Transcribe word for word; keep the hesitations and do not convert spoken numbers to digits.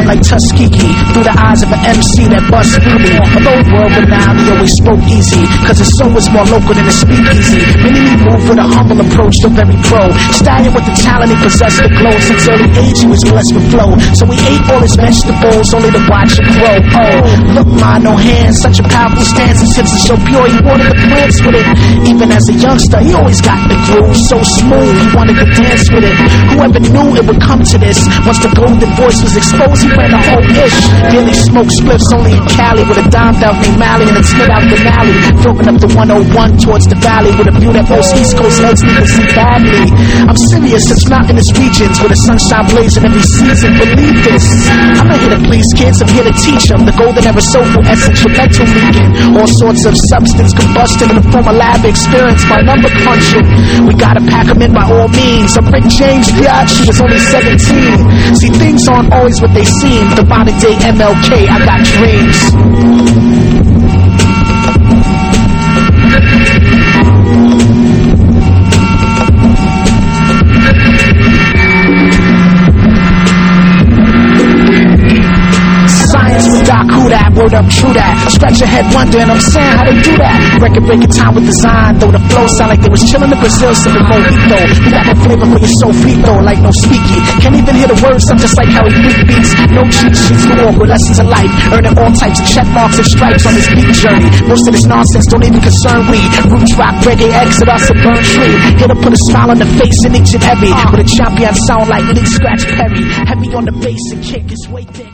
like Tuskegee through the eyes of an M C that busts freely. Although world renowned, he always spoke easy, cause his soul was more local than a speakeasy. Many me move with a humble approach, the very pro. Stallion with the talent, he possessed the glow. Since early age, he was blessed with flow. So we ate all his vegetables, only to watch him grow. Oh, look, ma, no hands, such a powerful stance. His hips are so pure, he wanted to dance with it. Even as a youngster, he always got the groove so smooth, he wanted to dance with it. Whoever knew it would come to this? Once the golden voice was exposed, he ran the whole ish. Daily smoke spliffs only in Cali with a dime belt named Mally and a spit out the valley. Filming up the one oh one towards the valley with a view that most East Coast heads need to see badly. I'm serious, it's mountainous regions where the sunshine blazing every season. Believe this, I'm not here to please kids, I'm here to teach them the golden era soulful essence with mental leaking. All sorts of substance combusting in the form of lab experience by number crunching. We gotta pack them in by all means. I'm Rick James, biatch, she was only seventeen. See, things aren't always what they seem. The modern day M L K, I got dreams. Who that, word up, true that. Scratch your head wondering, I'm saying how they do that. Record breaking time with design, though the flow sound like they was chillin' in Brazil sipping mojito. We got no flavor for your soul frito, like no speaky. Can't even hear the words, I'm just like Harry Freak beats. No cheat sheets, no awkward lessons of life. Earning all types of check marks and stripes on this beat journey. Most of this nonsense don't even concern we. Roots rock, reggae, exodus, and burn tree. Here to put a smile on the face in each and every. With a champion sound like Lee Scratch Perry. Heavy on the bass and kick his weight down.